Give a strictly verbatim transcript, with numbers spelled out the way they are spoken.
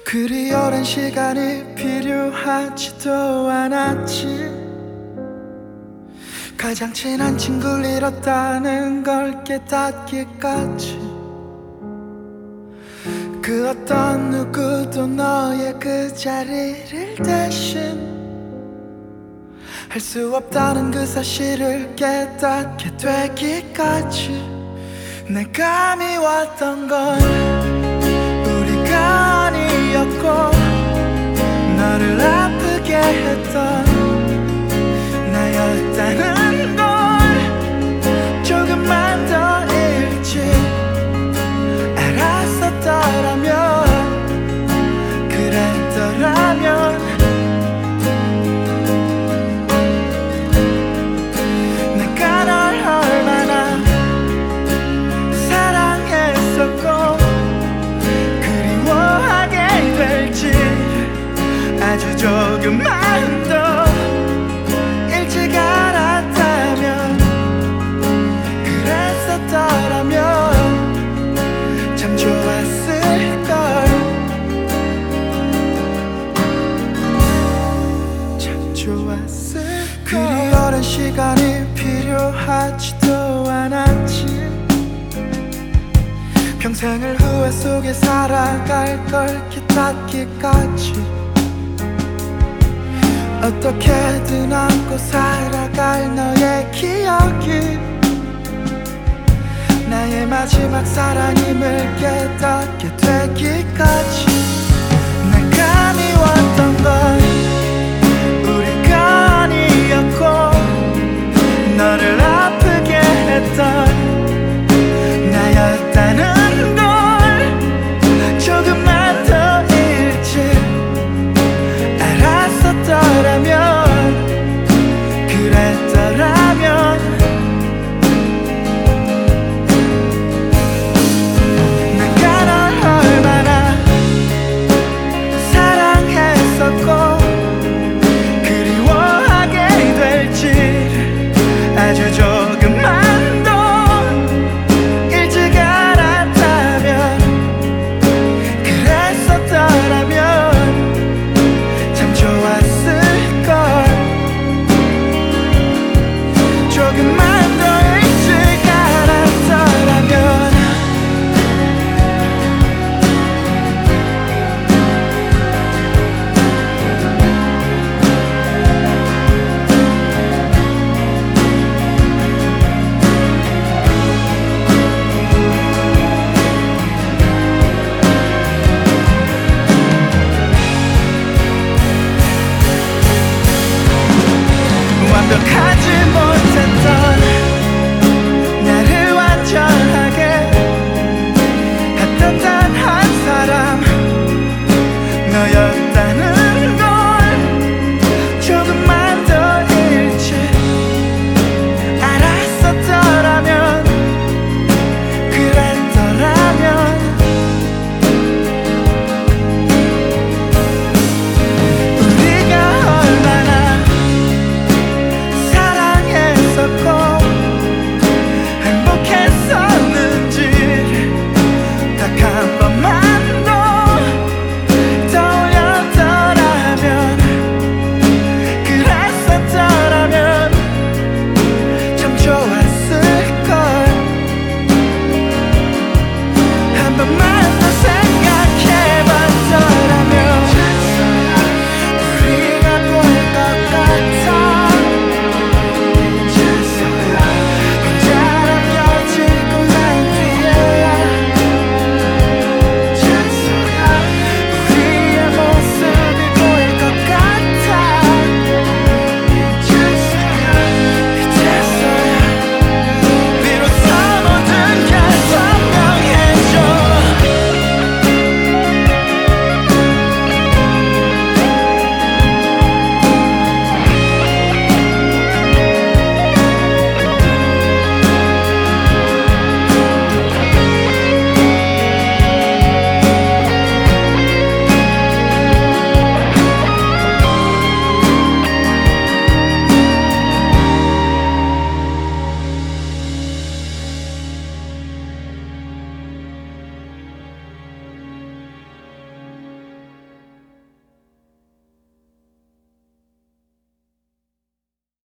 그리 오랜 시간이 필요하지도 않았지. 가장 친한 친구를 잃었다는 걸 깨닫기까지. 그 어떤 누구도 너의 그 자리를 대신 할 수 없다는 그 사실을 깨닫게 되기까지. 내가 미웠던 건 우리가 아니었고, 너를 아프게 했던 나였다는 걸 조금만 더 일찍 알았었더라면, 그랬더라면 내가 널 얼마나 사랑했었고 그리워하게 될지 아주 조금만 더 일찍 알았다면, 그랬었더라면 참 좋았을걸. 참 좋았을걸. 그리 오랜 시간이 필요하지도 않았지. 평생을 후회 속에 살아갈 걸 깨닫기까지. 어떻게든 안고 살아갈 너의 기억이 나의 마지막 사랑임을